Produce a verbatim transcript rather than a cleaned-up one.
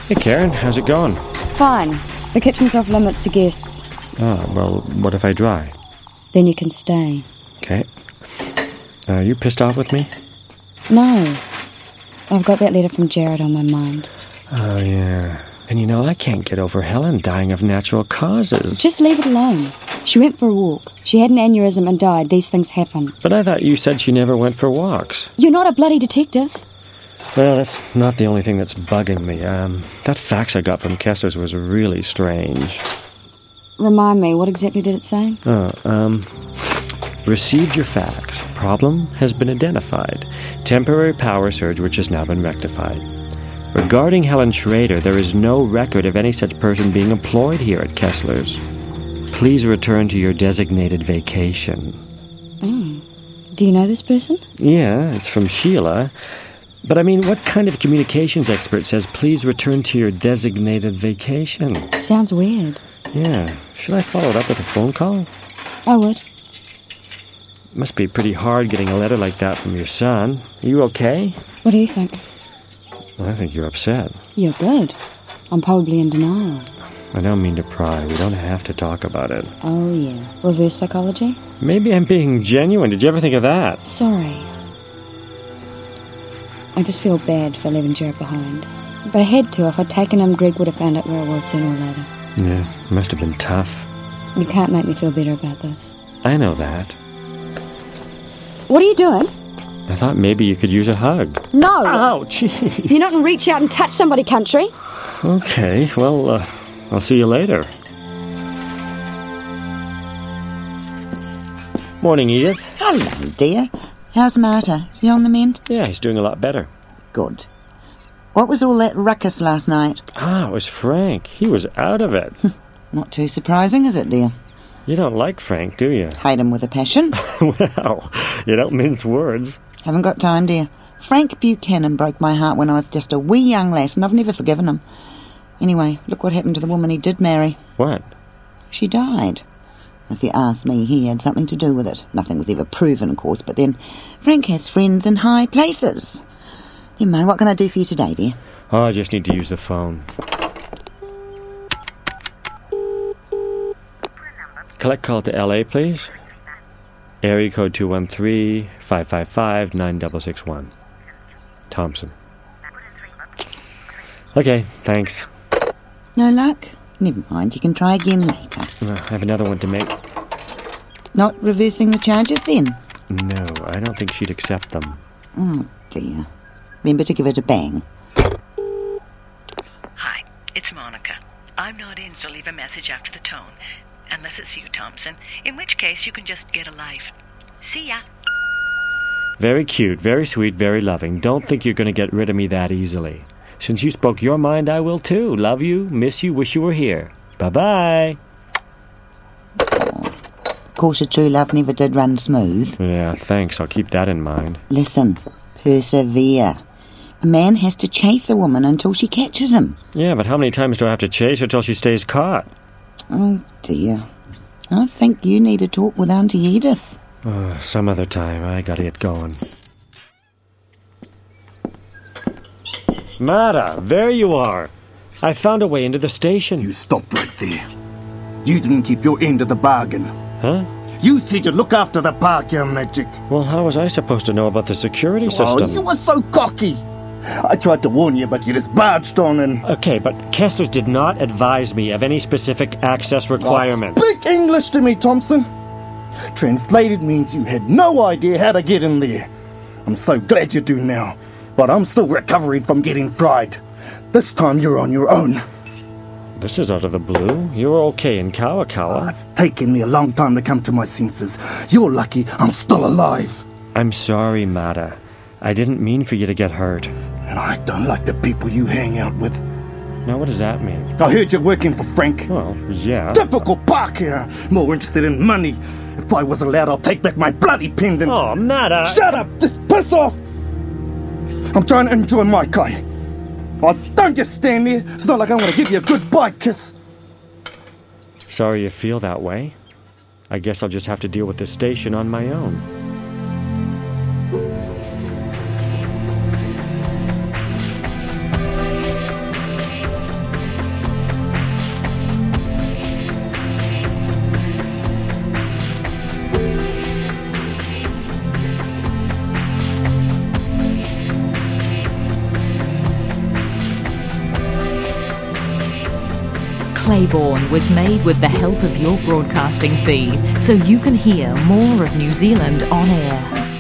Hey, Karen, how's it going? Fine. The kitchen's off limits to guests. Oh, well, what if I dry? Then you can stay. Okay. Are you pissed off with me? No. I've got that letter from Jared on my mind. Oh, yeah. And you know, I can't get over Helen dying of natural causes. Just leave it alone. She went for a walk. She had an aneurysm and died. These things happen. But I thought you said she never went for walks. You're not a bloody detective. Well, that's not the only thing that's bugging me. Um, that fax I got from Kessler's was really strange. Remind me, what exactly did it say? Oh, um... Received your fax. Problem has been identified. Temporary power surge which has now been rectified. Regarding Helen Schrader, there is no record of any such person being employed here at Kessler's. Please return to your designated vacation. Oh. Do you know this person? Yeah, it's from Sheila. But I mean, what kind of communications expert says, please return to your designated vacation? Sounds weird. Yeah. Should I follow it up with a phone call? I would. Must be pretty hard getting a letter like that from your son. Are you okay? What do you think? I think you're upset. You're good. I'm probably in denial. I don't mean to pry. We don't have to talk about it. Oh, yeah. Reverse psychology? Maybe I'm being genuine. Did you ever think of that? Sorry. I just feel bad for leaving Jared behind. But I had to. If I'd taken him, Greg would have found out where I was sooner or later. Yeah, must have been tough. You can't make me feel better about this. I know that. What are you doing? I thought maybe you could use a hug. No! Ow, jeez. You're not in reach out and touch somebody country. Okay, well, uh, I'll see you later. Morning, Edith. Hello, dear. How's Marta? Is he on the mend? Yeah, he's doing a lot better. Good. What was all that ruckus last night? Ah, it was Frank. He was out of it. Not too surprising, is it, dear? You don't like Frank, do you? Hate him with a passion. Well, you don't mince words. Haven't got time, dear. Frank Buchanan broke my heart when I was just a wee young lass, and I've never forgiven him. Anyway, look what happened to the woman he did marry. What? She died. If you ask me, he had something to do with it. Nothing was ever proven, of course, but then Frank has friends in high places. You mind, what can I do for you today, dear? Oh, I just need to use the phone. Collect call to L A, please. Area code two one three, five five five, nine six six one. Thompson. Okay, thanks. No luck? Never mind, you can try again later. Uh, I have another one to make. Not reversing the charges, then? No, I don't think she'd accept them. Oh, dear. Remember to give it a bang. Hi, it's Monica. I'm not in, so leave a message after the tone. Unless it's you, Thompson, in which case you can just get a life. See ya. Very cute, very sweet, very loving. Don't think you're going to get rid of me that easily. Since you spoke your mind, I will too. Love you, miss you, wish you were here. Bye-bye. Of course, a true love never did run smooth. Yeah, thanks. I'll keep that in mind. Listen, persevere. A man has to chase a woman until she catches him. Yeah, but how many times do I have to chase her till she stays caught? Oh, dear. I think you need to talk with Auntie Edith. Oh, some other time. I gotta get going. Mara, there you are. I found a way into the station. You stop right there. You didn't keep your end of the bargain. Huh? You said you'd look after the park, your magic. Well, how was I supposed to know about the security system? Oh, you were so cocky. I tried to warn you, but you just barged on and... Okay, but Kessler's did not advise me of any specific access requirements. Oh, speak English to me, Thompson. Translated means you had no idea how to get in there. I'm so glad you do now, but I'm still recovering from getting fried. This time you're on your own. This is out of the blue. You were okay in Kawakawa. Oh, it's taken me a long time to come to my senses. You're lucky I'm still alive. I'm sorry, Mara. I didn't mean for you to get hurt. And I don't like the people you hang out with. Now, what does that mean? I heard you're working for Frank. Well, yeah. Typical Parker. More interested in money. If I was allowed, I'll take back my bloody pendant. Oh, Mara! Shut up! Just piss off! I'm trying to enjoy my kai. Oh, don't just stand there. It's not like I'm going to give you a goodbye kiss. Sorry you feel that way. I guess I'll just have to deal with this station on my own. Claiborne was made with the help of your broadcasting fee, so you can hear more of New Zealand on air.